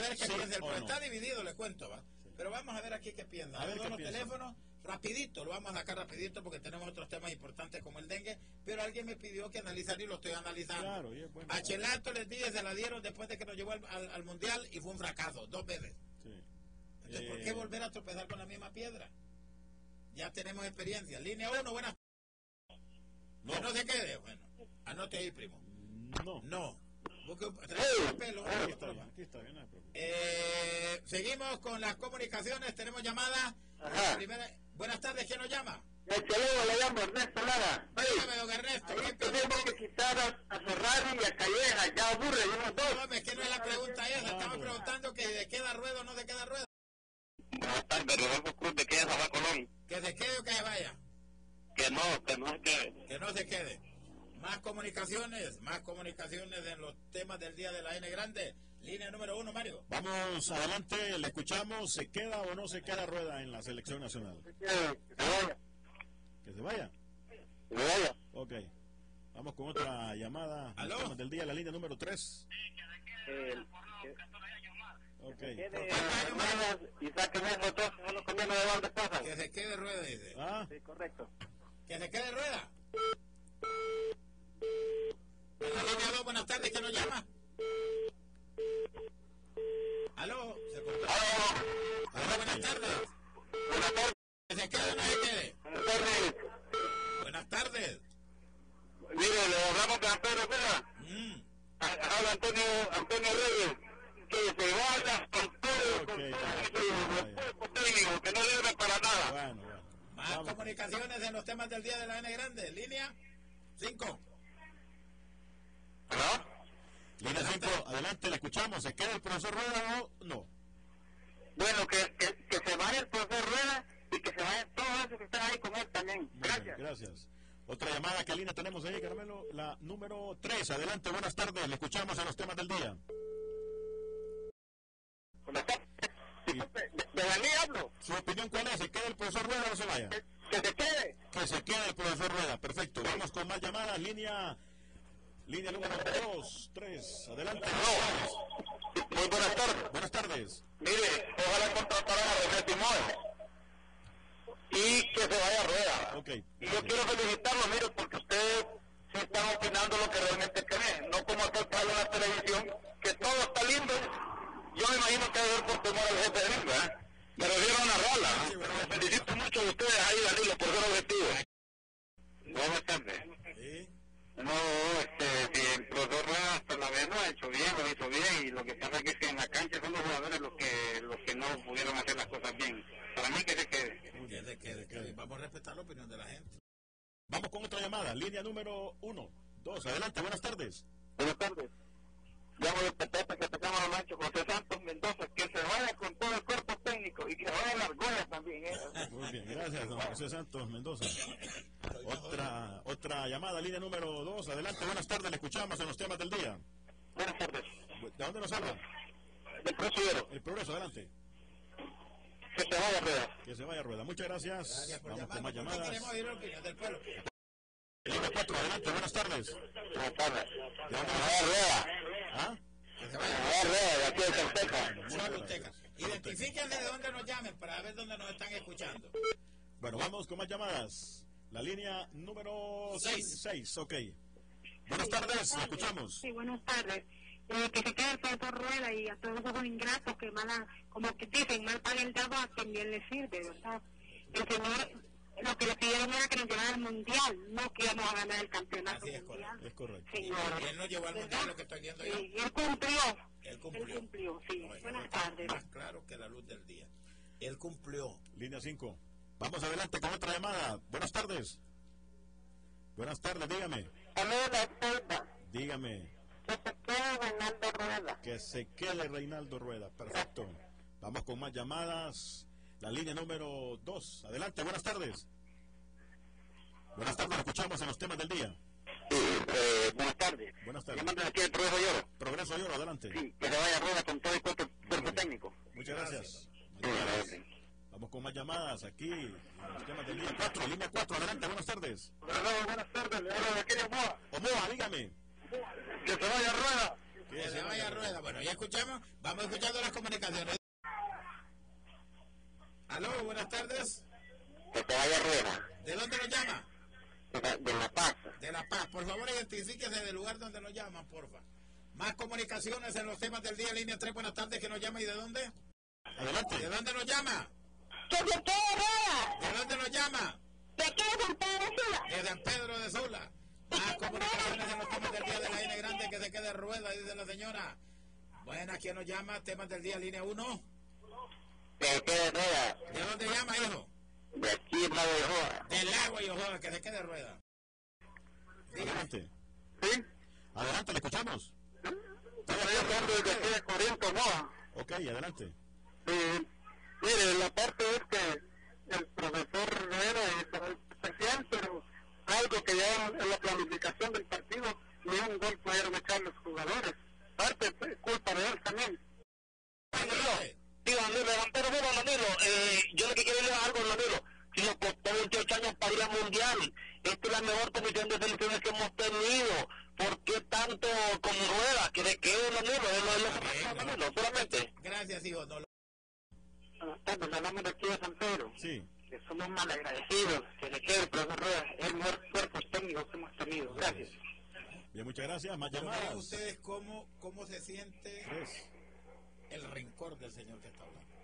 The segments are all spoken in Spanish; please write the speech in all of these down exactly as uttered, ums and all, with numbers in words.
ver qué sí piensa el pueblo. No. Está dividido, le cuento, ¿va? Sí. Pero vamos a ver aquí qué piensa. A ver Todos qué los piensa. teléfonos, rapidito, lo vamos a sacar rapidito porque tenemos otros temas importantes como el dengue, pero alguien me pidió que analizar y lo estoy analizando. Claro, y es bueno. A Chelato les dije, se la dieron después de que nos llevó al, al, al Mundial y fue un fracaso, dos veces. Sí. Entonces, Eh... ¿por qué volver a tropezar con la misma piedra? Ya tenemos experiencia. Línea uno, buenas. No. Que no se quede, bueno. Anote ahí, primo. No. No. Busque un, un pelo. Aquí está bien, aquí está bien, no eh, seguimos con las comunicaciones. Tenemos llamada. Primera, buenas tardes, ¿quién nos llama? El Chelego le llamo Ernesto Lara. Dígame, don Ernesto. Ahí tenemos que quitar a, a Ferrari y a Calleja. Ya aburre, unos dos. No, es que no es la pregunta esa. Estamos preguntando que de queda rueda o no se queda rueda. Buenas tardes, Rodolfo Cruz de Queda San Colón. Que se quede o que se vaya. Que no, que no se quede. Que no se quede. Más comunicaciones, más comunicaciones en los temas del día de la N grande. Línea número uno, Mario. Vamos adelante, le escuchamos. ¿Se queda o no se queda Rueda en la selección nacional? Que se vaya. ¿Que se vaya? Que se vaya. Ok. Vamos con otra llamada. ¿Aló? Temas del día, la línea número tres. El, Ok. Tiene hermanas y saquen esos dos, no nos conviene de dónde pasan. Que se quede rueda, dice. Ah. Sí, correcto. Que se quede rueda. En la línea dos, buenas tardes, ¿quién nos llama? ¿Aló? ¿Se cortó? Aló, buenas tardes. Buenas tardes. ¿Que se quede o no se quede? Buenas tardes. Buenas tardes. Mire, le hablamos de Antonio Reyes. Mm. Habla Antonio, Antonio Reyes. Que se vaya con todo, con Okay, todo el técnico, que no sirve para nada. Bueno, bueno. Más Vamos. comunicaciones en los temas del día de la N grande. Línea cinco. ¿No? Línea cinco, adelante, le escuchamos. ¿Se queda el profesor Rueda o no? Bueno, que, que, que se vaya el profesor Rueda y que se vayan todos esos que están ahí con él también. Gracias. Bien, gracias. Otra llamada, ¿qué línea tenemos ahí, Carmelo? La número tres. Adelante, buenas tardes. Le escuchamos en los temas del día. Buenas tardes. Sí. De, de Dani hablo. ¿Su opinión cuál es? ¿Se queda el profesor Rueda o no se vaya? Que, que se quede. Que se quede el profesor Rueda. Perfecto. Vamos con más llamadas. Línea línea número dos, tres. Adelante. No. Muy buenas tardes. Buenas tardes. Mire, ojalá contrataran a José Timón y que se vaya a Rueda. Ok. Y yo quiero felicitarlo, mire, porque ustedes se están opinando lo que realmente creen, no como aquel que habla en la televisión, que todo está lindo. Yo me imagino que debe ser por temor al jefe de Linda, ¿eh? Me refiero a una rola, ¿eh? Pero me felicito mucho de ustedes ahí, Danilo, por ser objetivo. Buenas tardes. Sí. No, este, si el profesor Rueda hasta la vez lo ha hecho bien, lo hizo bien, y lo que pasa es que en la cancha son los jugadores los que los que no pudieron hacer las cosas bien. Para mí que se quede. Que se quede, que se- Vamos a respetar la opinión de la gente. Vamos con otra llamada. Línea número uno, dos. Adelante, buenas tardes. Buenas tardes. Llamo de Petete que tocamos a Mancho José Santos Mendoza, que se vaya con todo el cuerpo técnico y que vaya a las golas también, ¿eh? Muy bien, gracias, don José Santos Mendoza. Otra otra llamada, línea número dos. Adelante, buenas tardes. Le escuchamos en los temas del día. Buenas tardes. ¿De dónde nos habla? Del Progreso. El Progreso, adelante. Que se vaya, Rueda. Que se vaya Rueda. Muchas gracias. Gracias por Vamos con más llamarnos. ¿Por qué llamadas. queremos oír la opinión del pueblo? Línea cuatro, adelante, buenas tardes. Buenas tardes. ¿De dónde Se nos vaya, Rueda. ¿Ah? Que se Se vaya. vaya, Rueda, de aquí de Calteca. Solo Teca. Identifíquenle de dónde nos llamen para ver dónde nos están escuchando. Bueno, vamos con más llamadas. La línea número Seis. seis, ok. Buenas tardes, le escuchamos. Sí, buenas tardes. Eh, que se quede el profesor Rueda y a todos esos ingratos que mal, como que dicen, mal paga el trabajo, también le sirve, ¿verdad? El señor, lo que le pidieron era que nos llevara al mundial, no que íbamos a ganar el campeonato Así es, mundial. Es correcto. Señor. Y él no llevó al mundial, lo que estoy viendo yo. Sí, él cumplió. Él cumplió. Él cumplió, sí. Oye, Buenas está tardes. Más claro que la luz del día. Él cumplió. Línea cinco. Vamos adelante con otra llamada. Buenas tardes. Buenas tardes, dígame. A mí la espalda. Dígame. Que se quede Reinaldo Rueda. Que se quede Reinaldo Rueda. Perfecto. Vamos con más llamadas. La línea número dos. Adelante, buenas tardes. Buenas tardes, escuchamos en los temas del día. Sí, eh, buenas tardes. Buenas tardes. Llamando aquí el Progreso Lloro. Progreso Lloro, adelante. Sí, que se vaya Rueda con todo el cuerpo, cuerpo técnico. Muchas gracias. Sí, gracias. Vamos con más llamadas aquí en los temas del día. cuatro, línea cuatro, adelante, buenas tardes. Buenas tardes, le hablo de aquí de Omoa. Omoa, dígame. Que se vaya Rueda. Que se vaya Rueda. Bueno, ya escuchamos. Vamos escuchando las comunicaciones. Aló, buenas tardes. Que te vaya Rueda. ¿De dónde nos llama? De la, de la Paz. De La Paz. Por favor, identifíquese del lugar donde nos llaman, porfa. Más comunicaciones en los temas del día. Línea tres, buenas tardes. ¿Que nos llama y de dónde? Adelante. ¿De dónde nos llama? ¿Que se quede Rueda? ¿De dónde nos llama? ¿De qué de San Pedro Sula? De San Pedro de Sula. Más comunicaciones en los temas del día de la N grande, que se quede Rueda, dice la señora. Buenas, ¿quién nos llama? Temas del día, línea uno. Que se quede Rueda. ¿De dónde llama, hijo? De aquí en la de Joa. Del agua y Ojoa, que se quede Rueda. Dígame. Adelante. ¿Sí? Adelante, le escuchamos. Estamos hablando de aquí de Corinto, ¿no? Ok, adelante. Sí. Mire, la parte es que el profesor Rivera es especial, pero algo que ya en la planificación del partido ni un gol pudieron echar los jugadores. Parte es culpa de él también. Digo, Danilo, pero mira, Danilo, eh, yo lo que quiero decir es algo, Danilo. Si nos costó veintiocho años para ir al Mundial, esta es la mejor comisión de selecciones que hemos tenido. ¿Por qué tanto con Rueda? Que de qué, Danilo, es lo, es lo que pasa, Danilo, solamente. Gracias, hijo. No lo... Estamos hablando de aquí de San Pedro. Sí. Que somos mal agradecidos, que le quede el profesor Rueda, es el mejor cuerpo técnico que hemos tenido. Gracias. Bien, muchas gracias. Más Pero llamadas. miren ustedes cómo, cómo se siente Tres. el rencor del señor que está hablando.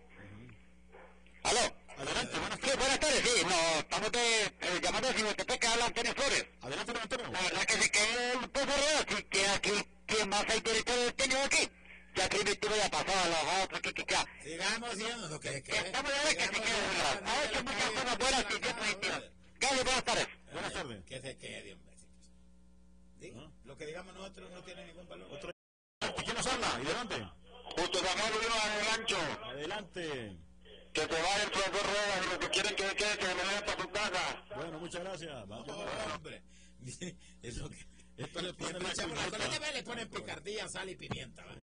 ¿Aló? Adelante, buenas Sí, tardes. buenas tardes, sí, no, estamos de, eh, llamando a Sinotepec, que habla Antonio Flores. Adelante, don Antonio. La verdad que se quedó el profesor Rueda, sí, que aquí, ¿quién más hay director del técnico aquí? Ya Primitivo ya pasó a los otros, que, que, que, Sigamos siendo lo que quede. estamos de ver que se quede, ¿verdad? Ha hecho muchas cosas buenas y bien positivas. Gracias, buenas tardes. Buenas tardes. Que se quede, hombre. Diga, ¿No? lo que digamos nosotros no tiene ningún valor. Otro. ¿Quién nos habla? ¿Y de dónde? Justo Samuel Viva del Ancho, Adelante. que se vaya el profesor Rueda y lo que quieren que se quede, que se me vaya para su casa. Bueno, muchas gracias. Más No, llamadas. hombre. Es lo que... Esto le pone la Escuchamos, la culpa. colega le ponen picardía, sal y pimienta. ¿va?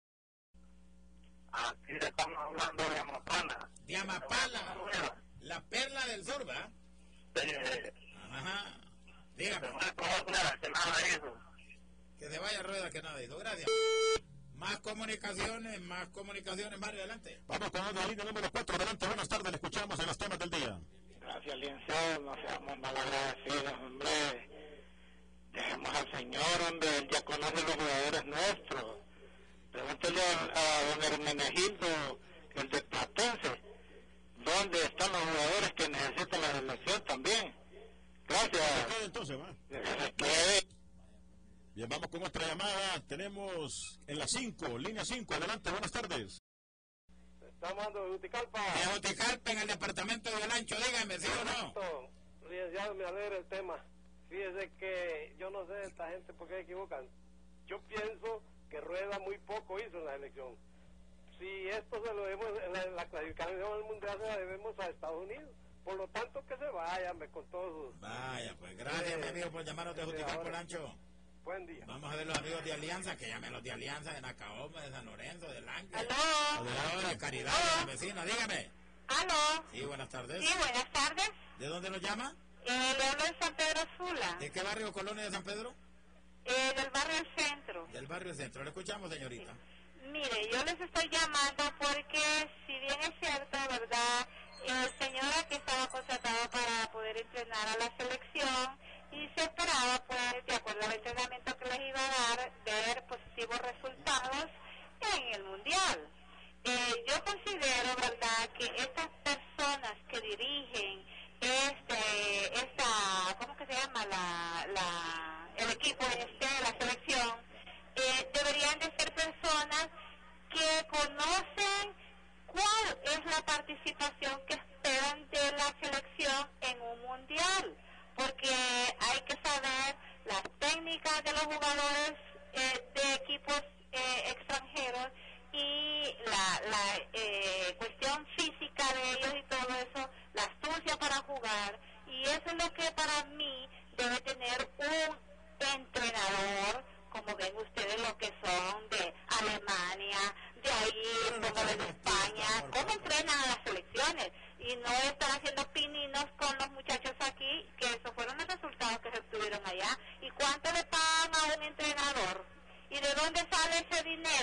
Aquí le estamos hablando de Amapana. De Amapala, la perla del sur, ¿va? Eh, Ajá. Dígame. no es como nada, que nada de eso. Que se vaya Rueda, que nada hizo. Gracias. Más comunicaciones, más comunicaciones. Mario, adelante. Vamos con la línea número cuatro. Adelante, buenas tardes. Le escuchamos en los temas del día. Gracias, licenciado, no seamos malagradecidos, hombre. Dejemos al Señor, hombre, Él ya conoce los jugadores nuestros. Pregúntele a, a don Hermenegildo, el de Platense, dónde están los jugadores que necesitan la selección también. Gracias. ¿Qué entonces, va? Que Bien, vamos con otra llamada. Tenemos en la cinco, línea cinco. Adelante, buenas tardes. Estamos hablando de Uticalpa. De Joticalpa, en el departamento de Olancho. Dígame, ¿sí o no? Licenciado, me alegra el tema. Fíjese que yo no sé esta gente por qué se equivocan. Yo pienso que Rueda muy poco hizo en la elección. Si esto se lo debemos, la, la clasificación al mundial se la debemos a Estados Unidos. Por lo tanto, que se vaya, me con todos sus... Vaya, pues gracias, mi amigo, por llamarnos de Joticalpa, Olancho. Buen día. Vamos a ver los amigos de Alianza, que llamen los de Alianza, de Nacaoma, de San Lorenzo, de Lanque. ¿Aló? De Caridad, de la vecina. Dígame. ¿Aló? Sí, buenas tardes. Sí, buenas tardes. ¿De dónde nos llama? Eh, le hablo de San Pedro Sula, ¿De qué barrio, colonia de San Pedro? eh, del barrio El Centro. Del barrio Centro. Le escuchamos, señorita. Mire, yo les estoy llamando porque, si bien es cierto, ¿verdad? El señor aquí estaba contratado para poder entrenar a la selección y se esperaba, pues, de acuerdo al entrenamiento que les iba a dar, ver positivos resultados en el Mundial. Eh, yo considero, ¿verdad?, que estas personas que dirigen este, esta, ¿cómo que se llama? La, la, el equipo este de la selección, eh, deberían de ser personas que conocen cuál es la participación que esperan de la selección en un mundial, porque hay que saber las técnicas de los jugadores eh, de equipos eh, extranjeros y la, la eh, cuestión física de ellos y todo eso, la astucia para jugar, y eso es lo que para mí debe tener un entrenador, como ven ustedes lo que son de Alemania, de ahí, como de España, cómo entrenan a las selecciones, y no están haciendo pininos con los muchachos aquí, que esos fueron los resultados que se obtuvieron allá. ¿Y cuánto le pagan a un entrenador? ¿Y de dónde sale ese dinero?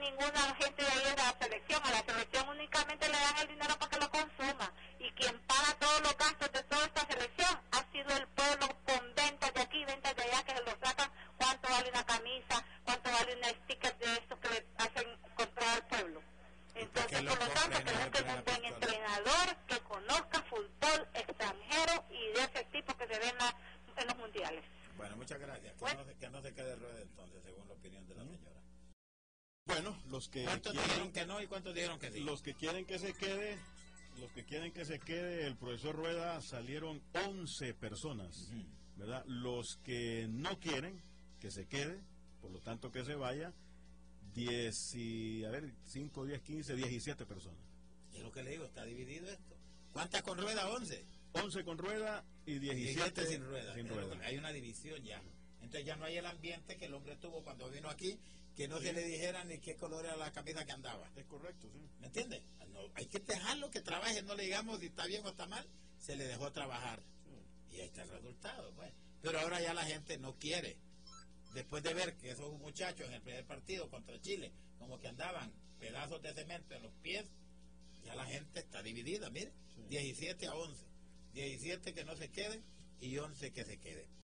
ninguna gente de ahí de la selección. A la selección únicamente le dan el dinero para que lo consuma. Y quien paga todos los gastos de toda esta selección ha sido el pueblo, con ventas de aquí, ventas de allá, que se lo sacan. ¿Cuánto vale una camisa? ¿Cuánto vale una sticker de esto que le hacen comprar al pueblo? Entonces, por lo tanto, tenemos que tener un buen entrenador que conozca fútbol extranjero y de ese tipo que se ve en, la, en los mundiales. Bueno, muchas gracias. Que, bueno. no, se, que no se quede Rueda entonces, según la opinión de la señora. Bueno, los que ¿Cuántos quieren, dijeron que no y cuántos dijeron que sí? Los que quieren que se quede, los que quieren que se quede, el profesor Rueda, salieron once personas, uh-huh. ¿verdad? Los que no quieren que se quede, por lo tanto que se vaya, diez y, a ver, cinco, diez, quince, diecisiete personas. Es lo que le digo, está dividido esto. ¿Cuántas con Rueda? once. once con Rueda y diecisiete sin Rueda. Sin rueda. Hay una división ya. Entonces ya no hay el ambiente que el hombre tuvo cuando vino aquí, que no sí. se le dijera ni qué color era la camisa que andaba. Es correcto, sí. ¿Me entiendes? No, hay que dejarlo que trabaje, no le digamos si está bien o está mal, se le dejó trabajar. Sí. Y ahí está el resultado, pues. Pero ahora ya la gente no quiere. Después de ver que esos muchachos en el primer partido contra Chile, como que andaban pedazos de cemento en los pies, ya la gente está dividida, mire, sí. diecisiete a once. diecisiete que no se queden y once que se queden.